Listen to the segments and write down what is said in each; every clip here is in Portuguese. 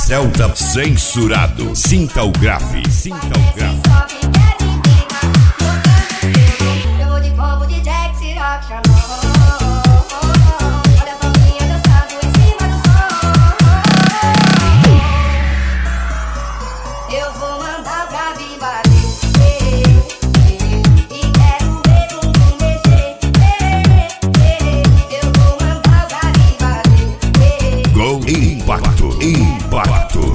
Celta censurado. Sinta o grave. Sinta o grave. Eu vou de combo de Jack Ciroc chamou. Olha a novinha dançando em cima do som. Eu vou mandar o grave bater. E quero ver bumbum mexer. Eu vou mandar o grave bater. Gol Impacto. Impacto.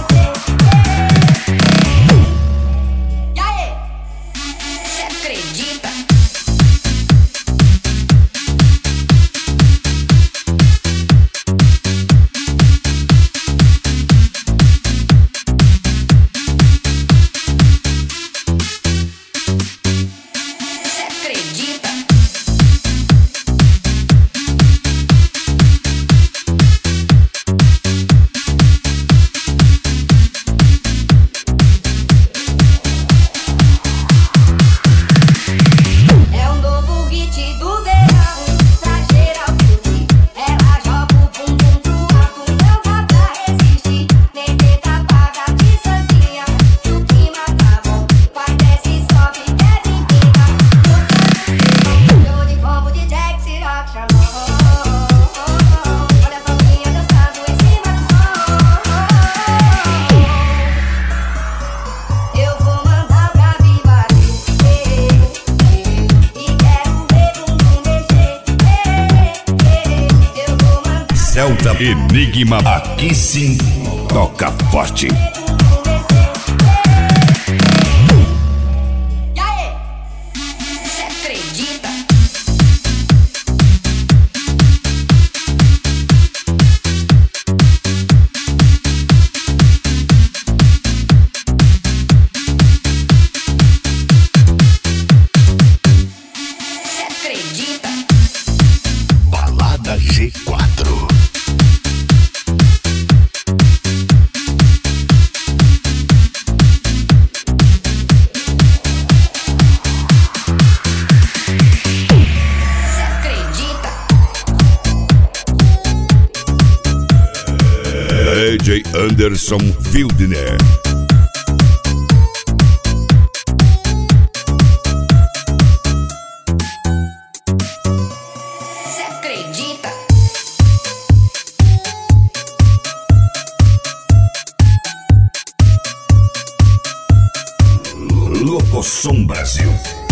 E aí? Cê acredita? Cê acredita? É um novo hit do verão, pra geral curtir. Ela joga o bumbum pro alto, não dá pra resistir. Nem tenta pagar de santinha, que o clima tá bom. Vai, desce, sobe, quer empina. Eu vou de combo de Jack Ciroc chamou. Olha a novinha dançando em cima do som. Eu vou mandar o grave bater. E quero ver bumbum mexer. Eu vou mandar Celta Enigma. Aqui sim toca forte. bumbum mexer. E aí? Cê acredita? Cê acredita? Balada G4. Cê acredita? DJ Anderson Wildner. Cê acredita? Locosom Brasil.